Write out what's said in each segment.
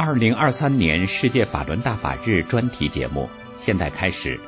2023年世界法轮大法日专题节目现在开始。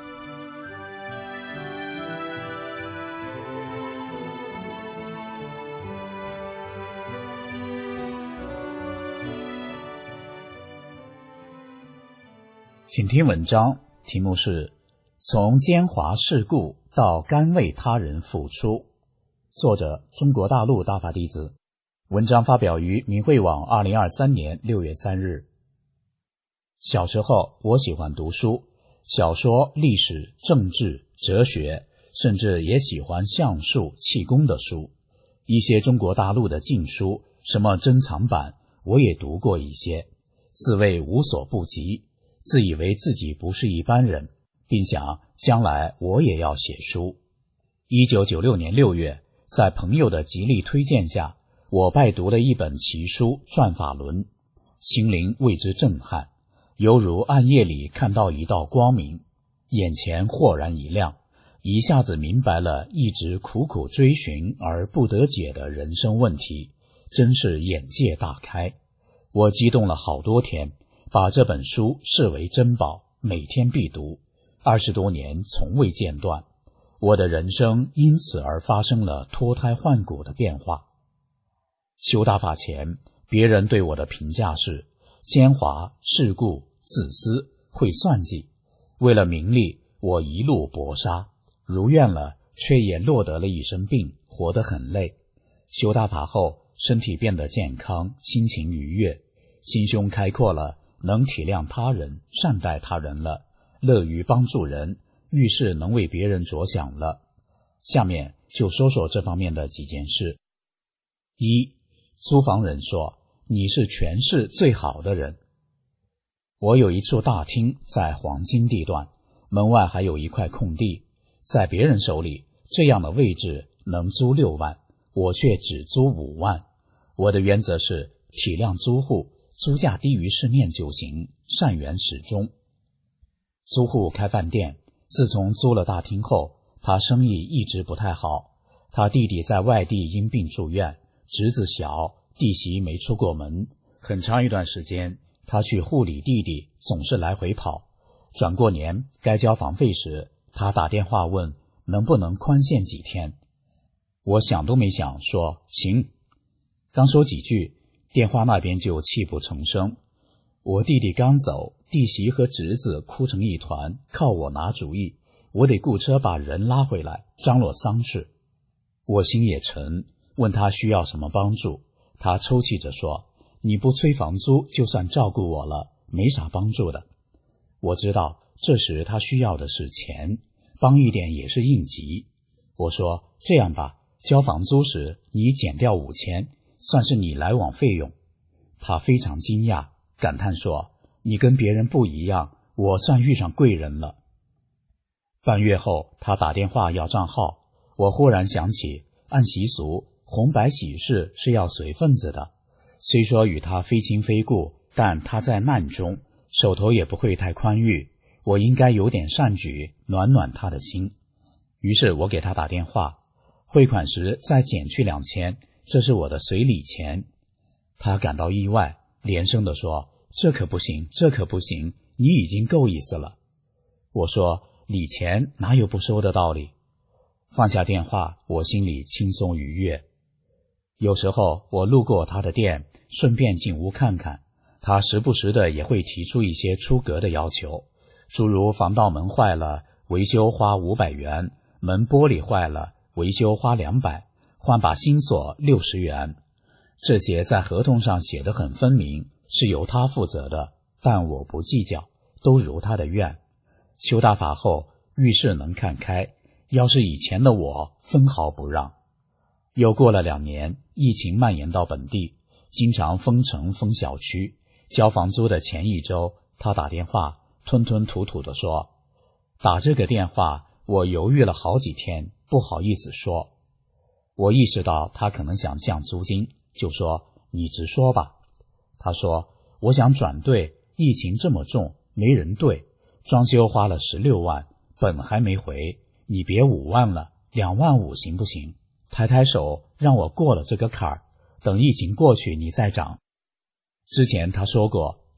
请听文章，题目是从奸猾世故到甘为他人付出，作者中国大陆大法弟子。文章发表于明慧网2023年6月3日。小时候我喜欢读书，小说、历史、政治、哲学，甚至也喜欢相术、气功的书。一些中国大陆的禁书，什么珍藏版，我也读过一些，自谓无所不及，自以为自己不是一般人，并想将来我也要写书。1996年6月，在朋友的极力推荐下，我拜读了一本奇书《转法轮》，心灵为之震撼，犹如暗夜里看到一道光明，眼前豁然一亮，一下子明白了一直苦苦追寻而不得解的人生问题，真是眼界大开。我激动了好多天，把这本书视为珍宝，每天必读，20多年从未间断。我的人生因此而发生了脱胎换骨的变化。修大法前，别人对我的评价是奸猾、世故、自私、会算计。为了名利，我一路搏杀，如愿了，却也落得了一身病，活得很累。修大法后，身体变得健康，心情愉悦，心胸开阔了，能体谅他人，善待他人了，乐于帮助人，遇事能为别人着想了。下面就说说这方面的几件事。一，租房人说你是全市最好的人。我有一处大厅在黄金地段，门外还有一块空地，在别人手里这样的位置能租6万，我却只租5万。我的原则是体谅租户，租价低于市面就行，善缘始终。租户开饭店，自从租了大厅后，他生意一直不太好。他弟弟在外地因病住院，侄子小，弟媳没出过门，很长一段时间他去护理弟弟，总是来回跑。转过年该交房费时，他打电话问能不能宽限几天。我想都没想说行。刚说几句，电话那边就泣不成声。我弟弟刚走，弟媳和侄子哭成一团，靠我拿主意，我得雇车把人拉回来，张罗丧事。我心也沉，问他需要什么帮助，他抽泣着说，你不催房租就算照顾我了，没啥帮助的。我知道这时他需要的是钱，帮一点也是应急。我说这样吧，交房租时你减掉5000，算是你来往费用。他非常惊讶，感叹说，你跟别人不一样，我算遇上贵人了。半月后他打电话要账号，我忽然想起按习俗红白喜事是要随份子的，虽说与他非亲非故，但他在难中，手头也不会太宽裕，我应该有点善举，暖暖他的心。于是我给他打电话，汇款时再减去2000，这是我的随礼钱。他感到意外，连声地说，这可不行，这可不行，你已经够意思了。我说礼钱哪有不收的道理。放下电话，我心里轻松愉悦。有时候我路过他的店，顺便进屋看看，他时不时的也会提出一些出格的要求，诸如防盗门坏了，维修花500元，门玻璃坏了，维修花200，换把新锁60元。这些在合同上写得很分明，是由他负责的，但我不计较，都如他的愿。修大法后，遇事能看开，要是以前的我，分毫不让。又过了2年，疫情蔓延到本地，经常封城封小区。交房租的前1周，他打电话吞吞吐吐地说，打这个电话我犹豫了好几天，不好意思说。我意识到他可能想降租金，就说你直说吧。他说我想转队，疫情这么重，没人对，装修花了16万，本还没回，你别5万了，2万5行不行？抬抬手让我过了这个坎儿，等疫情过去你再涨。之前他说过，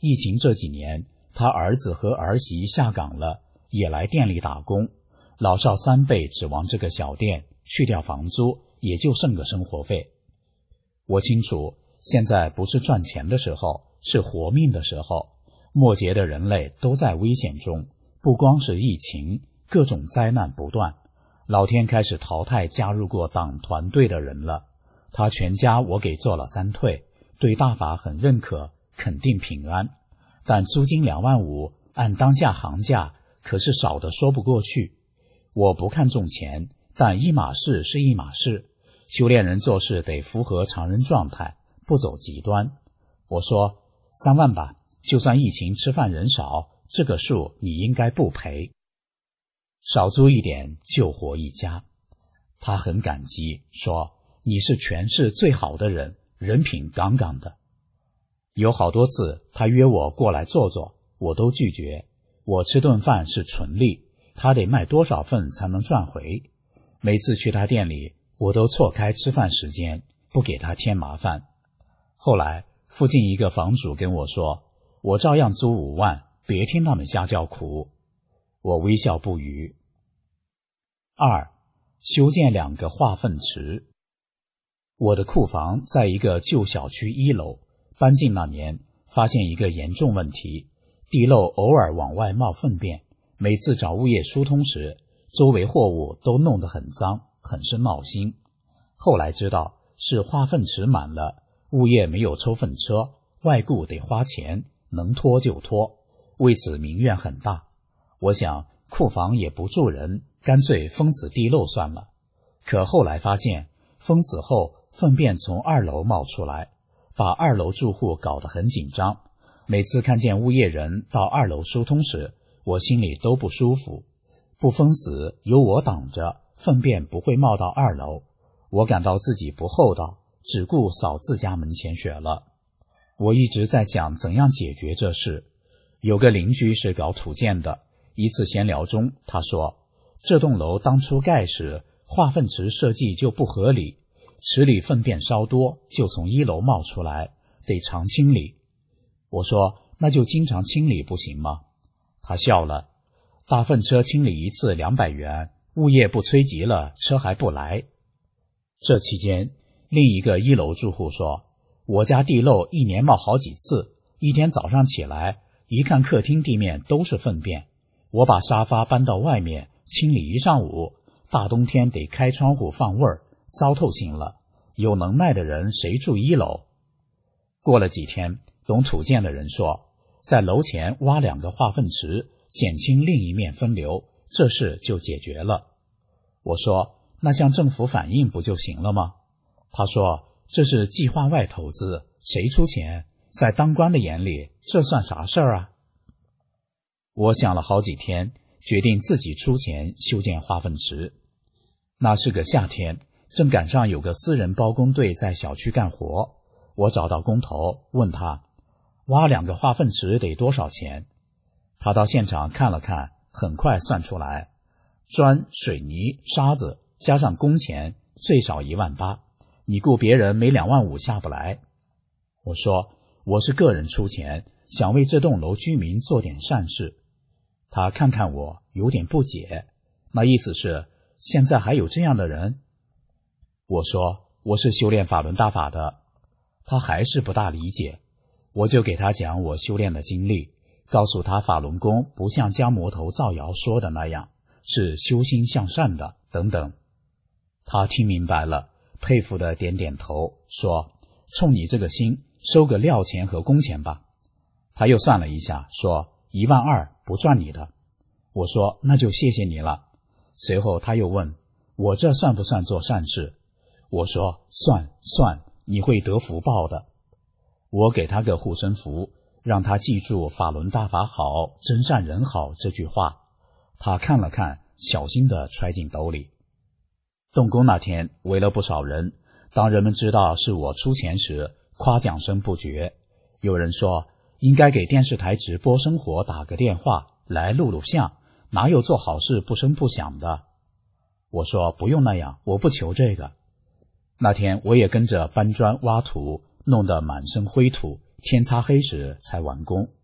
疫情这几年，他儿子和儿媳下岗了，也来店里打工，老少3辈指望这个小店，去掉房租也就剩个生活费。我清楚，现在不是赚钱的时候，是活命的时候，末节的人类都在危险中，不光是疫情，各种灾难不断，老天开始淘汰加入过党团队的人了。他全家我给做了3退，对大法很认可，肯定平安。但租金2万5，按当下行价，可是少得说不过去。我不看重钱，但一码事是一码事，修炼人做事得符合常人状态，不走极端。我说3万吧，就算疫情吃饭人少，这个数你应该不赔。少租一点，救活一家。他很感激，说你是全市最好的人，人品杠杠的。有好多次他约我过来坐坐，我都拒绝。我吃顿饭是纯利，他得卖多少份才能赚回。每次去他店里，我都错开吃饭时间，不给他添麻烦。后来附近一个房主跟我说，我照样租5万，别听他们瞎叫苦。我微笑不语。2. 修建2个化粪池。我的库房在一个旧小区1楼，搬进那年发现一个严重问题，地漏偶尔往外冒粪便，每次找物业疏通时，周围货物都弄得很脏，很是闹心。后来知道是化粪池满了，物业没有抽粪车，外雇得花钱，能拖就拖，为此民怨很大。我想库房也不住人，干脆封死地漏算了。可后来发现封死后粪便从2楼冒出来，把2楼住户搞得很紧张。每次看见物业人到2楼疏通时，我心里都不舒服。不封死，有我挡着，粪便不会冒到2楼。我感到自己不厚道，只顾扫自家门前雪了。我一直在想怎样解决这事。有个邻居是搞土建的，一次闲聊中他说，这栋楼当初盖时化粪池设计就不合理，池里粪便稍多就从1楼冒出来，得常清理。我说那就经常清理不行吗？他笑了，大粪车清理一次200元，物业不催急了，车还不来。这期间另一个1楼住户说，我家地漏1年冒好几次，一天早上起来一看客厅地面都是粪便，我把沙发搬到外面清理一上午，大冬天得开窗户放味儿，糟透心了。有能耐的人谁住1楼？过了几天，懂土建的人说，在楼前挖2个化粪池，减轻另一面分流，这事就解决了。我说那向政府反映不就行了吗？他说这是计划外投资，谁出钱？在当官的眼里，这算啥事儿啊？我想了好几天，决定自己出钱修建化粪池。那是个夏天，正赶上有个私人包工队在小区干活，我找到工头问他，挖2个化粪池得多少钱？他到现场看了看，很快算出来，砖、水泥、沙子加上工钱最少1万8，你雇别人没2万5下不来。我说我是个人出钱，想为这栋楼居民做点善事。他看看我，有点不解，那意思是现在还有这样的人？我说我是修炼法轮大法的。他还是不大理解，我就给他讲我修炼的经历，告诉他法轮功不像姜魔头造谣说的那样，是修心向善的等等。他听明白了，佩服的点点头，说冲你这个心，收个料钱和工钱吧。他又算了一下，说1万2不赚你的。我说那就谢谢你了。随后他又问我这算不算做善事？我说算，你会得福报的。我给他个护身符，让他记住法轮大法好，真善人好这句话。他看了看，小心地揣进兜里。动工那天围了不少人，当人们知道是我出钱时，夸奖声不绝。有人说应该给电视台直播生活打个电话来录像，哪有做好事不声不响的？我说不用那样，我不求这个。那天我也跟着搬砖挖土，弄得满身灰土，天擦黑时才完工。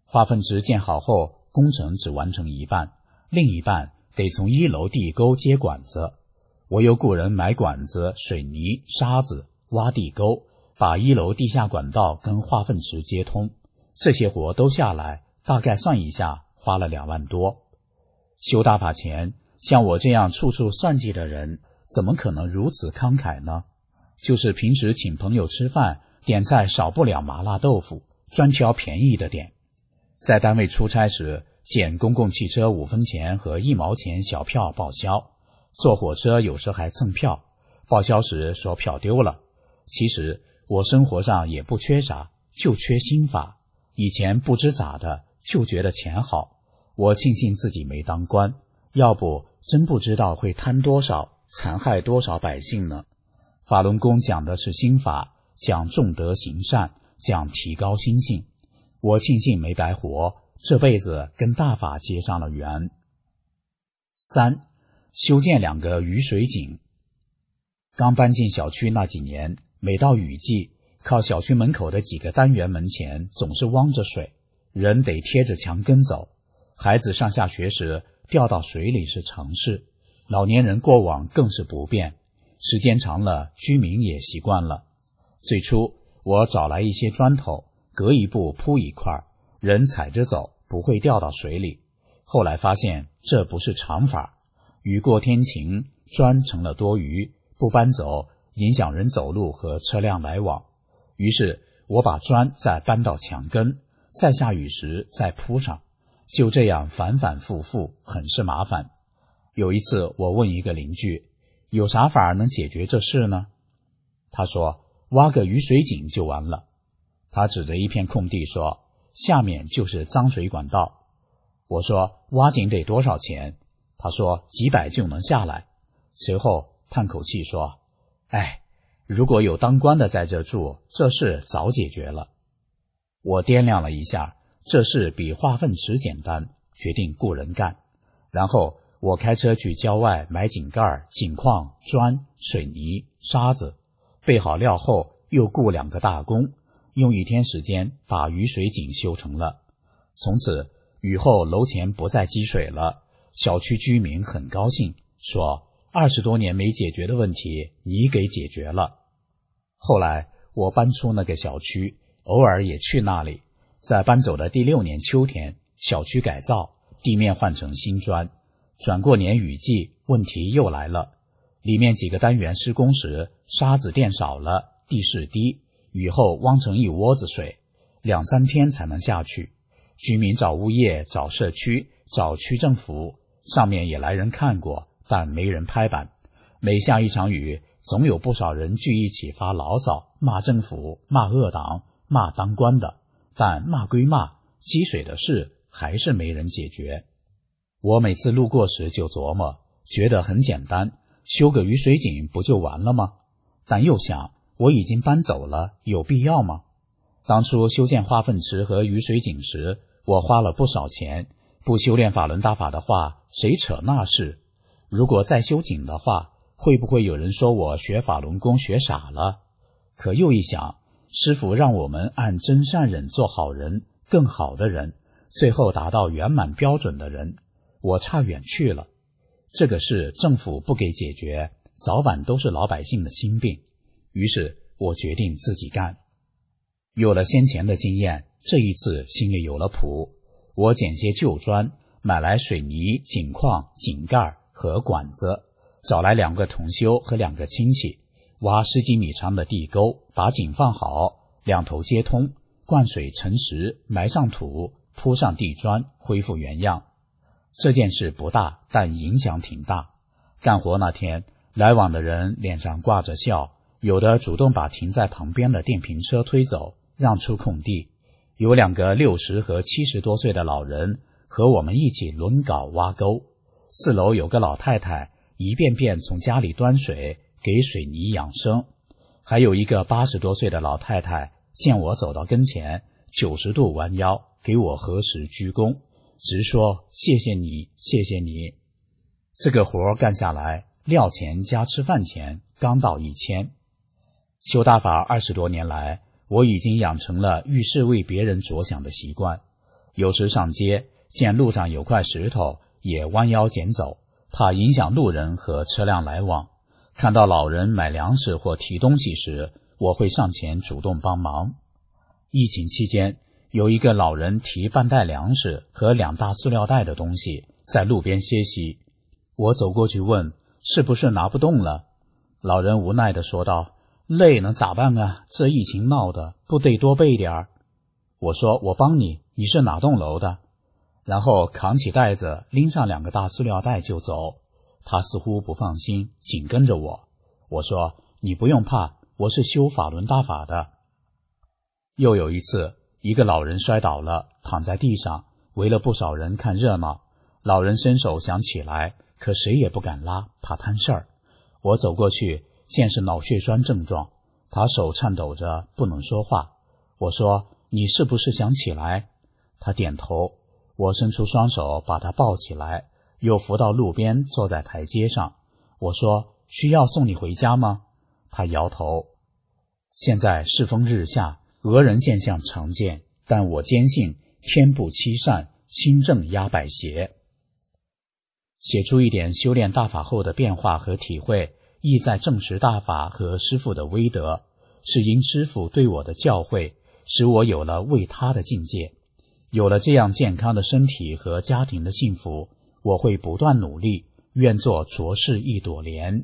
化粪池建好后，工程只完成一半，另一半得从1楼地沟接管子。我又雇人买管子、水泥、沙子，挖地沟，把1楼地下管道跟化粪池接通。这些活都下来，大概算一下，花了2万多。修大法前，像我这样处处算计的人，怎么可能如此慷慨呢？就是平时请朋友吃饭，点菜少不了麻辣豆腐，专挑便宜的点。在单位出差时，捡公共汽车5分钱和1毛钱小票报销，坐火车有时还蹭票，报销时说票丢了。其实我生活上也不缺啥，就缺心法。以前不知咋的，就觉得钱好。我庆幸自己没当官，要不真不知道会贪多少，残害多少百姓呢。法轮功讲的是心法，讲重德行善，讲提高心性。我庆幸没白活，这辈子跟大法结上了缘。3. 修建2个雨水井。刚搬进小区那几年，每到雨季，靠小区门口的几个单元门前总是汪着水，人得贴着墙根走。孩子上下学时掉到水里是常事，老年人过往更是不便。时间长了，居民也习惯了。最初我找来一些砖头，隔一步铺一块，人踩着走，不会掉到水里。后来发现这不是常法，雨过天晴，砖成了多余，不搬走影响人走路和车辆来往。于是我把砖再搬到墙根，再下雨时再铺上，就这样反反复复，很是麻烦。有一次我问一个邻居，有啥法能解决这事呢？他说挖个雨水井就完了。他指着一片空地说，下面就是脏水管道。我说挖井得多少钱？他说几百就能下来。随后叹口气说，如果有当官的在这住，这事早解决了。我掂量了一下，这事比化粪池简单，决定雇人干。然后我开车去郊外买井盖、井框、砖、水泥、沙子，备好料后又雇2个大工，用1天时间把雨水井修成了。从此雨后楼前不再积水了，小区居民很高兴，说20多年没解决的问题你给解决了。后来我搬出那个小区，偶尔也去那里。在搬走的第6年秋天，小区改造，地面换成新砖。转过年雨季，问题又来了。里面几个单元施工时，沙子垫少了，地势低，雨后汪成一窝子水，2、3天才能下去。居民找物业，找社区，找区政府，上面也来人看过，但没人拍板。每下一场雨，总有不少人聚一起发牢骚，骂政府，骂恶党，骂当官的。但骂归骂，积水的事还是没人解决。我每次路过时就琢磨，觉得很简单，修个雨水井不就完了吗？但又想，我已经搬走了，有必要吗？当初修建化粪池和雨水井时，我花了不少钱，不修炼法轮大法的话，谁扯那事？如果再修井的话，会不会有人说我学法轮功学傻了？可又一想，师父让我们按真善忍做好人，更好的人，最后达到圆满标准的人，我差远去了。这个事政府不给解决，早晚都是老百姓的心病。于是我决定自己干。有了先前的经验，这一次心里有了谱。我捡些旧砖，买来水泥、井框、井盖和管子，找来2个同修和2个亲戚，挖10几米长的地沟，把井放好，2头接通，灌水沉实，埋上土，铺上地砖，恢复原样。这件事不大，但影响挺大。干活那天，来往的人脸上挂着笑，有的主动把停在旁边的电瓶车推走，让出空地。有2个60和70多岁的老人和我们一起轮镐挖沟。4楼有个老太太一遍遍从家里端水给水泥养生。还有一个80多岁的老太太见我走到跟前，90度弯腰给我合十鞠躬，直说谢谢你，谢谢你。这个活干下来，料钱加吃饭钱刚到1000。修大法20多年来，我已经养成了遇事为别人着想的习惯。 有时上街见路上有块石头，也弯腰捡走，怕影响路人和车辆来往。看到老人买粮食或提东西时，我会上前主动帮忙。疫情期间，有一个老人提半袋粮食和2大塑料袋的东西在路边歇息，我走过去问是不是拿不动了。老人无奈地说道，累能咋办啊，这疫情闹的，不得多备点儿。我说我帮你，你是哪栋楼的？然后扛起袋子拎上2个大塑料袋就走。他似乎不放心，紧跟着我。我说你不用怕，我是修法轮大法的。又有一次，一个老人摔倒了，躺在地上，围了不少人看热闹。老人伸手想起来，可谁也不敢拉，怕摊事儿。我走过去，见是脑血栓症状，他手颤抖着不能说话。我说你是不是想起来？他点头。我伸出双手把他抱起来，又扶到路边坐在台阶上。我说需要送你回家吗？他摇头。现在世风日下，讹人现象常见，但我坚信天不欺善，心正压百邪。写出一点修炼大法后的变化和体会，意在证实大法和师父的威德，是因师父对我的教诲，使我有了为他的境界。有了这样健康的身体和家庭的幸福，我会不断努力，愿做浊世一朵莲。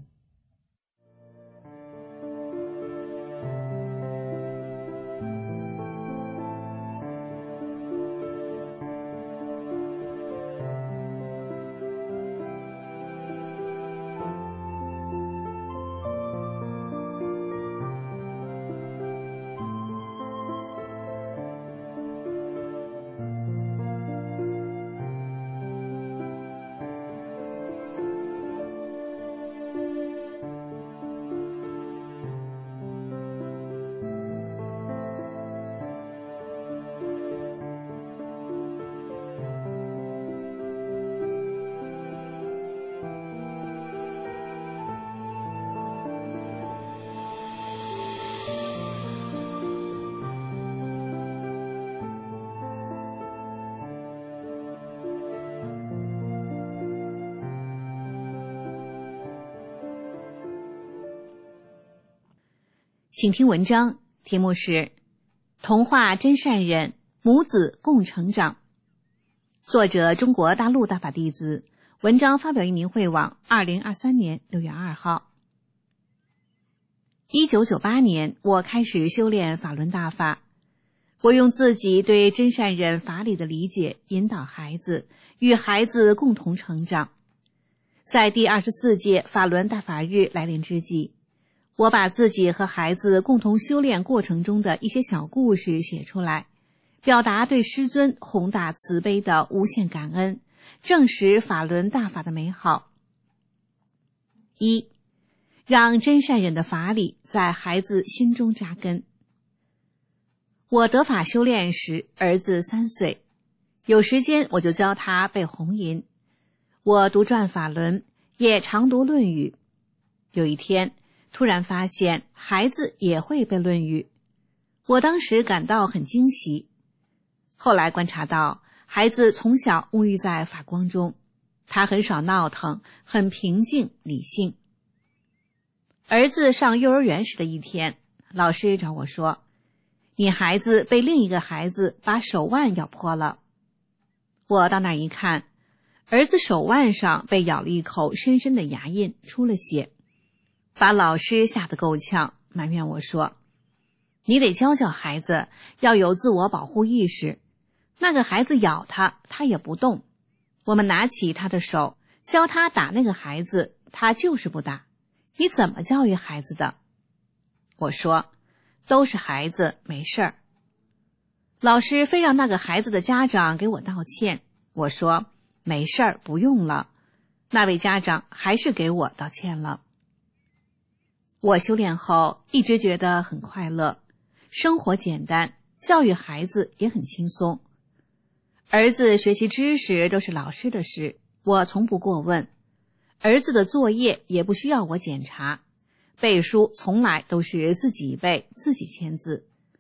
请听文章，题目是童话真善忍，母子共成长。作者中国大陆大法弟子，文章发表于明慧网2023年6月2号。1998年，我开始修炼法轮大法。我用自己对真善忍法理的理解，引导孩子，与孩子共同成长。在第24届法轮大法日来临之际，我把自己和孩子共同修炼过程中的一些小故事写出来，表达对师尊宏大慈悲的无限感恩，证实法轮大法的美好。1. 让真善忍的法理在孩子心中扎根。我得法修炼时，儿子3岁，有时间我就教他背红吟。我读转法轮，也常读论语。有一天，突然发现孩子也会背论语，我当时感到很惊喜。后来观察到，孩子从小沐浴在法光中，他很少闹腾，很平静理性。儿子上幼儿园时的一天，老师找我说，你孩子被另一个孩子把手腕咬破了。我到那儿一看，儿子手腕上被咬了一口深深的牙印，出了血，把老师吓得够呛，埋怨我说，你得教教孩子，要有自我保护意识。那个孩子咬他，他也不动。我们拿起他的手，教他打那个孩子，他就是不打。你怎么教育孩子的？我说，都是孩子，没事儿。老师非让那个孩子的家长给我道歉。我说，没事儿，不用了。那位家长还是给我道歉了。我修炼后一直觉得很快乐，生活简单，教育孩子也很轻松。儿子学习知识都是老师的事，我从不过问。儿子的作业也不需要我检查，背书从来都是自己背，自己签字。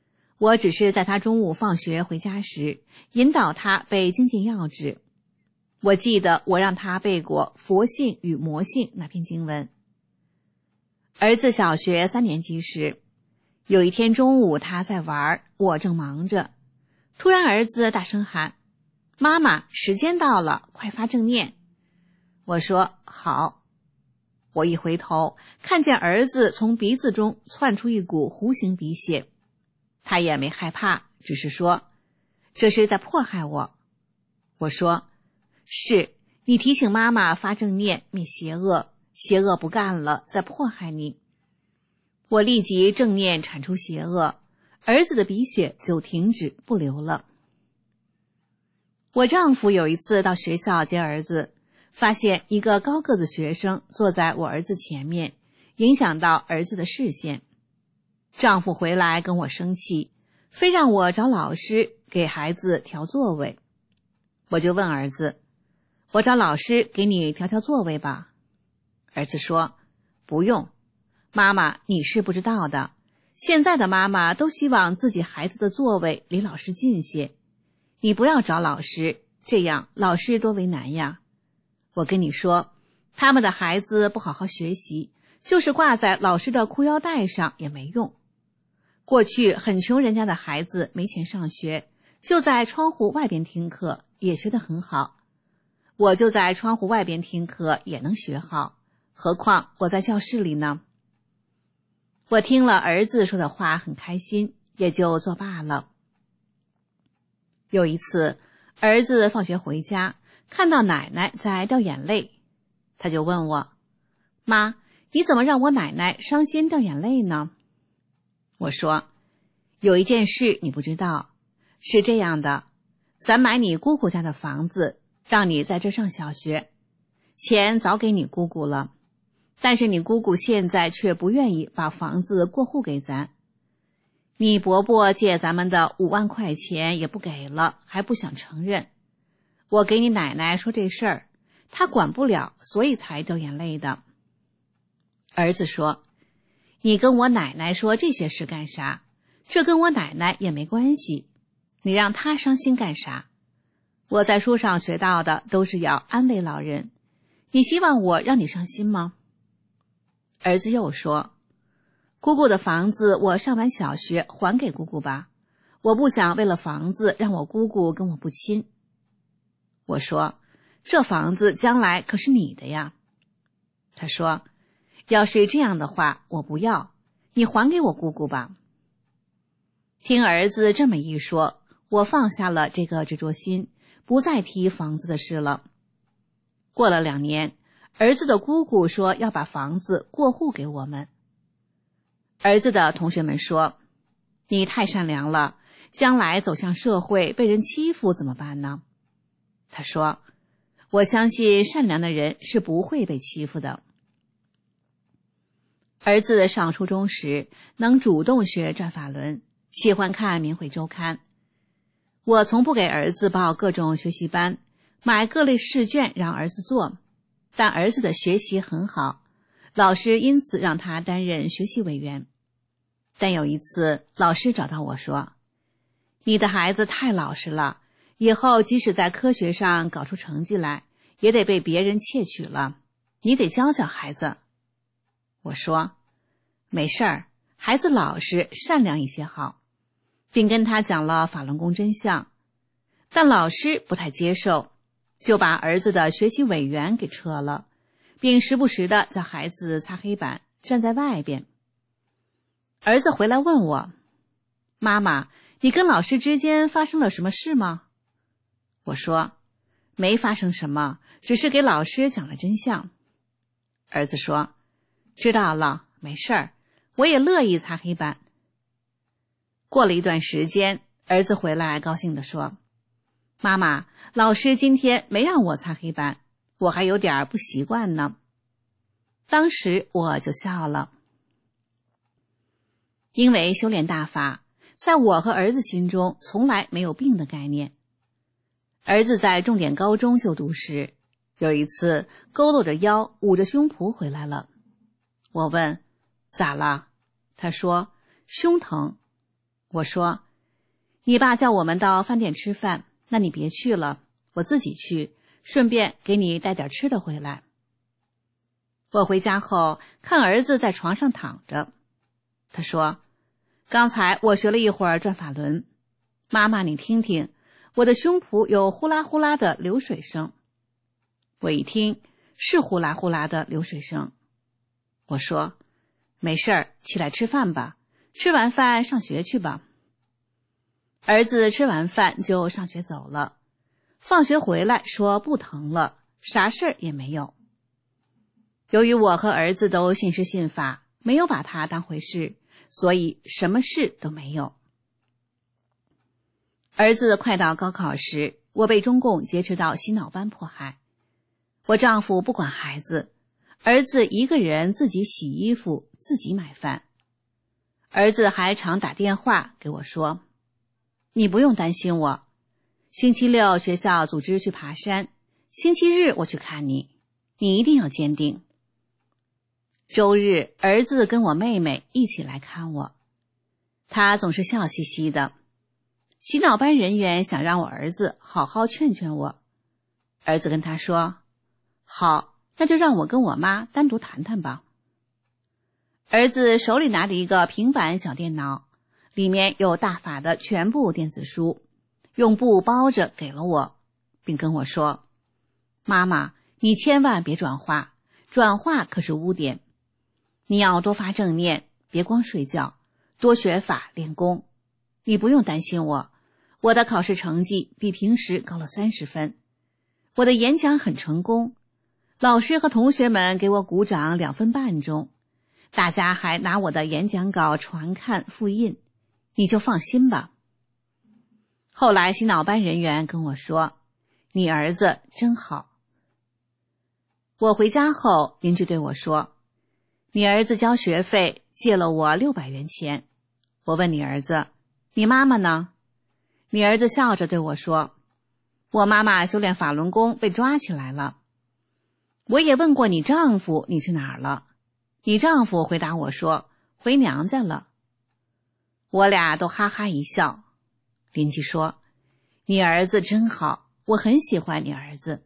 我只是在他中午放学回家时，引导他背精进要旨。我记得我让他背过佛性与魔性那篇经文。儿子小学3年级时，有一天中午他在玩，我正忙着，突然儿子大声喊：妈妈，时间到了，快发正念。我说好。我一回头，看见儿子从鼻子中窜出一股弧形鼻血，他也没害怕，只是说：这是在迫害我。我说：是，你提醒妈妈发正念，灭邪恶，邪恶不干了，在迫害你。我立即正念铲除邪恶，儿子的鼻血就停止不流了。我丈夫有一次到学校接儿子，发现一个高个子学生坐在我儿子前面，影响到儿子的视线。丈夫回来跟我生气，非让我找老师给孩子调座位。我就问儿子：我找老师给你调座位吧？儿子说：不用，妈妈，你是不知道的，现在的妈妈都希望自己孩子的座位离老师近些，你不要找老师，这样老师多为难呀。我跟你说，他们的孩子不好好学习，就是挂在老师的裤腰带上也没用。过去很穷人家的孩子没钱上学，就在窗户外边听课，也学得很好。我就在窗户外边听课也能学好，何况我在教室里呢。我听了儿子说的话很开心，也就作罢了。有一次，儿子放学回家，看到奶奶在掉眼泪，他就问我：妈，你怎么让我奶奶伤心掉眼泪呢？我说：有一件事你不知道，是这样的，咱买你姑姑家的房子，让你在这上小学，钱早给你姑姑了，但是你姑姑现在却不愿意把房子过户给咱。你伯伯借咱们的5万块钱也不给了，还不想承认。我给你奶奶说这事儿，她管不了，所以才掉眼泪的。儿子说：你跟我奶奶说这些事干啥？这跟我奶奶也没关系，你让她伤心干啥？我在书上学到的都是要安慰老人，你希望我让你伤心吗？儿子又说：姑姑的房子我上完小学还给姑姑吧，我不想为了房子让我姑姑跟我不亲。我说：这房子将来可是你的呀。他说：要是这样的话，我不要，你还给我姑姑吧。听儿子这么一说，我放下了这个执着心，不再提房子的事了。过了2年，儿子的姑姑说要把房子过户给我们。儿子的同学们说：你太善良了，将来走向社会被人欺负怎么办呢？他说：我相信善良的人是不会被欺负的。儿子上初中时能主动学转法轮，喜欢看明慧周刊。我从不给儿子报各种学习班，买各类试卷让儿子做，但儿子的学习很好，老师因此让他担任学习委员。但有一次，老师找到我说：你的孩子太老实了，以后即使在科学上搞出成绩来，也得被别人窃取了，你得教教孩子。我说：没事儿，孩子老实善良一些好，并跟他讲了法轮功真相。但老师不太接受，就把儿子的学习委员给撤了，并时不时地叫孩子擦黑板，站在外边。儿子回来问我：妈妈，你跟老师之间发生了什么事吗？我说：没发生什么，只是给老师讲了真相。儿子说：知道了，没事儿，我也乐意擦黑板。过了一段时间，儿子回来高兴地说：妈妈，老师今天没让我擦黑板，我还有点不习惯呢。当时我就笑了。因为修炼大法，在我和儿子心中从来没有病的概念。儿子在重点高中就读时，有一次佝偻着腰捂着胸脯回来了。我问：咋了？他说：胸疼。我说： 你爸叫我们到饭店吃饭，那你别去了，我自己去，顺便给你带点吃的回来。我回家后看儿子在床上躺着，他说，刚才我学了一会儿转法轮，妈妈你听听，我的胸脯有呼啦呼啦的流水声。我一听，是呼啦呼啦的流水声。我说，没事儿，起来吃饭吧，吃完饭上学去吧。儿子吃完饭就上学走了，放学回来说不疼了，啥事儿也没有。由于我和儿子都信师信法，没有把他当回事，所以什么事都没有。儿子快到高考时，我被中共劫持到洗脑班迫害。我丈夫不管孩子，儿子一个人自己洗衣服，自己买饭。儿子还常打电话给我说，你不用担心我，星期六学校组织去爬山，星期日我去看你，你一定要坚定。周日，儿子跟我妹妹一起来看我，他总是笑嘻嘻的。洗脑班人员想让我儿子好好劝劝我，儿子跟他说，好，那就让我跟我妈单独谈谈吧。儿子手里拿着一个平板小电脑，里面有大法的全部电子书，用布包着给了我，并跟我说，妈妈，你千万别转化，转化可是污点，你要多发正念，别光睡觉，多学法练功。你不用担心我，我的考试成绩比平时高了30分，我的演讲很成功，老师和同学们给我鼓掌2分半钟，大家还拿我的演讲稿传看复印，你就放心吧。后来洗脑班人员跟我说，你儿子真好。我回家后，邻居对我说，你儿子交学费借了我600元钱。我问你儿子，你妈妈呢？你儿子笑着对我说，我妈妈修炼法轮功被抓起来了。我也问过你丈夫你去哪儿了，你丈夫回答我说，回娘家了。我俩都哈哈一笑。邻居说，你儿子真好，我很喜欢你儿子。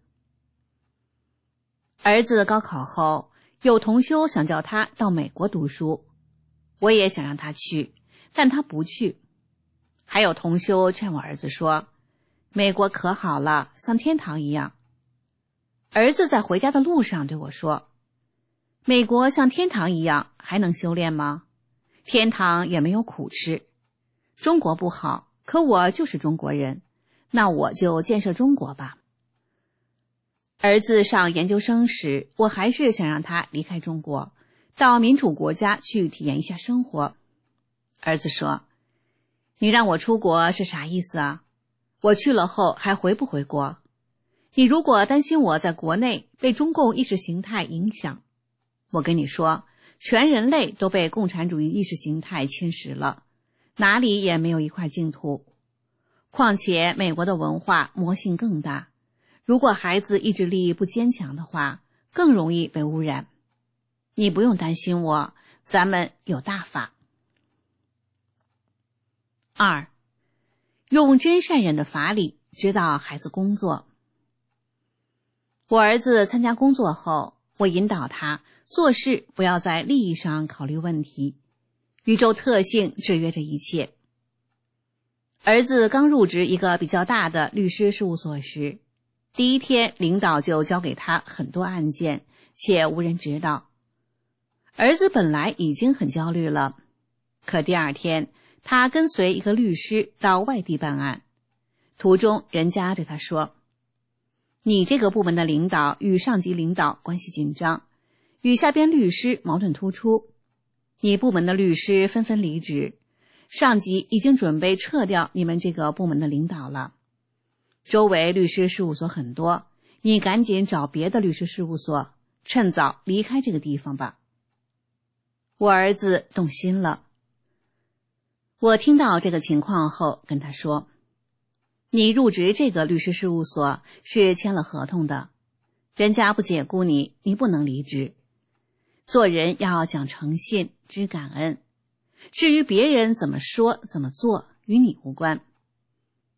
儿子高考后，有同修想叫他到美国读书，我也想让他去，但他不去。还有同修劝我儿子说，美国可好了，像天堂一样。儿子在回家的路上对我说，美国像天堂一样，还能修炼吗？天堂也没有苦吃。中国不好，可我就是中国人，那我就建设中国吧。儿子上研究生时，我还是想让他离开中国，到民主国家去体验一下生活。儿子说，你让我出国是啥意思啊？我去了后还回不回国？你如果担心我在国内被中共意识形态影响，我跟你说，全人类都被共产主义意识形态侵蚀了，哪里也没有一块净土。况且美国的文化魔性更大，如果孩子意志力不坚强的话，更容易被污染。你不用担心我，咱们有大法。2. 用真善忍的法理指导孩子工作。我儿子参加工作后，我引导他做事不要在利益上考虑问题，宇宙特性制约着一切。儿子刚入职一个比较大的律师事务所时，第一天领导就交给他很多案件，且无人指导。儿子本来已经很焦虑了，可第2天他跟随一个律师到外地办案，途中人家对他说，你这个部门的领导与上级领导关系紧张，与下边律师矛盾突出，你部门的律师纷纷离职，上级已经准备撤掉你们这个部门的领导了。周围律师事务所很多，你赶紧找别的律师事务所，趁早离开这个地方吧。我儿子动心了。我听到这个情况后跟他说，你入职这个律师事务所是签了合同的，人家不解雇你，你不能离职。做人要讲诚信，知感恩。至于别人怎么说怎么做，与你无关，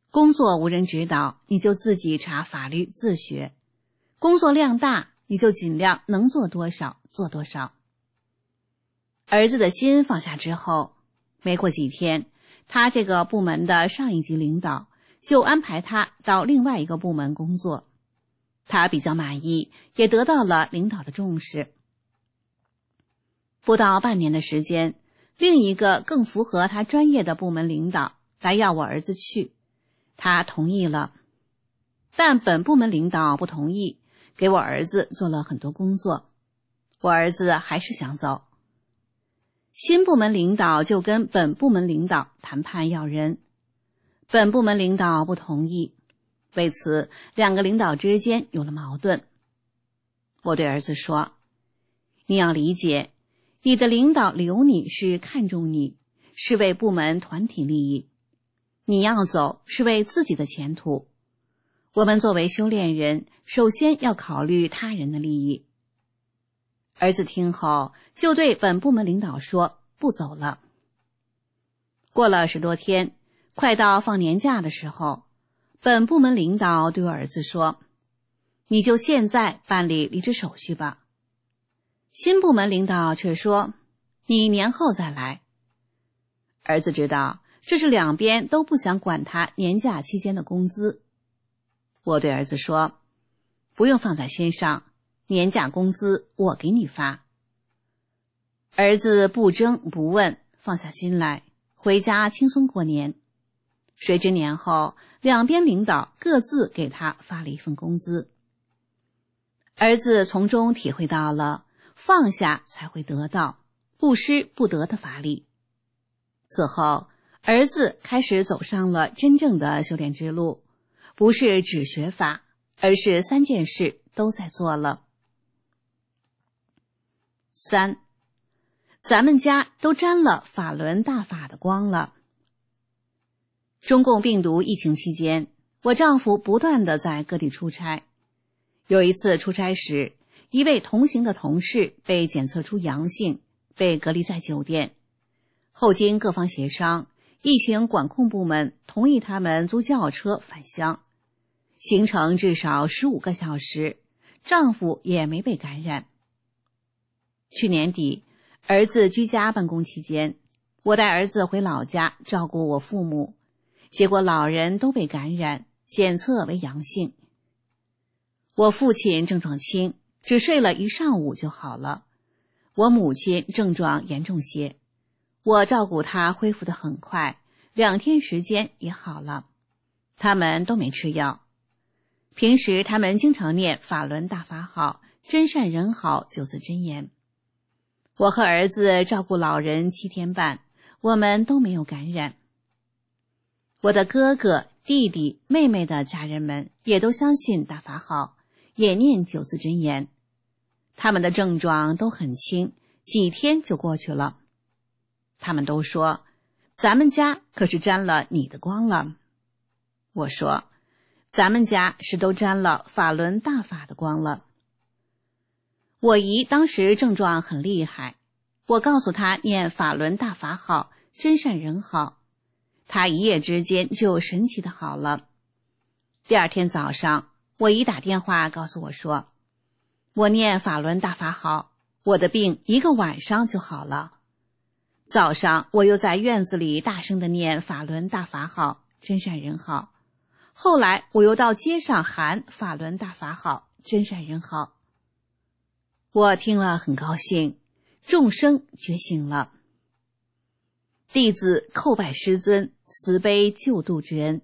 工作无人指导，你就自己查法律自学；工作量大，你就尽量能做多少做多少。儿子的心放下之后，没过几天，他这个部门的上一级领导就安排他到另外一个部门工作。他比较满意，也得到了领导的重视。不到半年的时间，另一个更符合他专业的部门领导来要我儿子去，他同意了。但本部门领导不同意，给我儿子做了很多工作。我儿子还是想走。新部门领导就跟本部门领导谈判要人，本部门领导不同意，为此两个领导之间有了矛盾。我对儿子说，你要理解，你的领导留你是看重你，是为部门团体利益，你要走是为自己的前途。我们作为修炼人，首先要考虑他人的利益。儿子听后就对本部门领导说不走了。过了10多天，快到放年假的时候，本部门领导对我儿子说，你就现在办理离职手续吧。新部门领导却说，你年后再来。儿子知道这是两边都不想管他年假期间的工资。我对儿子说，不用放在心上，年假工资我给你发。儿子不争不问，放下心来，回家轻松过年。谁知年后，两边领导各自给他发了一份工资。儿子从中体会到了放下才会得到，不失不得的法理。此后，儿子开始走上了真正的修炼之路，不是只学法，而是3件事都在做了。3，咱们家都沾了法轮大法的光了。中共病毒疫情期间，我丈夫不断地在各地出差。有一次出差时，一位同行的同事被检测出阳性，被隔离在酒店。后经各方协商，疫情管控部门同意他们租轿车返乡，行程至少15个小时，丈夫也没被感染。去年底，儿子居家办公期间，我带儿子回老家照顾我父母，结果老人都被感染，检测为阳性。我父亲症状轻，只睡了一上午就好了。我母亲症状严重些，我照顾她恢复得很快，2天时间也好了。他们都没吃药。平时他们经常念法轮大法好、真善人好9字真言。我和儿子照顾老人7天半，我们都没有感染。我的哥哥、弟弟、妹妹的家人们也都相信大法好，也念9字真言。他们的症状都很轻，几天就过去了。他们都说，咱们家可是沾了你的光了。我说，咱们家是都沾了法轮大法的光了。我姨当时症状很厉害，我告诉她念法轮大法好，真善人好，她一夜之间就神奇的好了。第2天早上，我姨打电话告诉我说，我念法轮大法好，我的病1个晚上就好了。早上我又在院子里大声的念法轮大法好，真善人好。后来我又到街上喊法轮大法好，真善人好。我听了很高兴，众生觉醒了。弟子叩拜师尊慈悲救度之恩。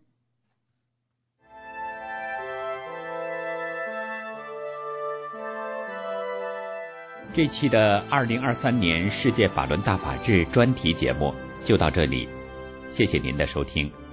这期的2023年世界法轮大法日专题节目就到这里，谢谢您的收听。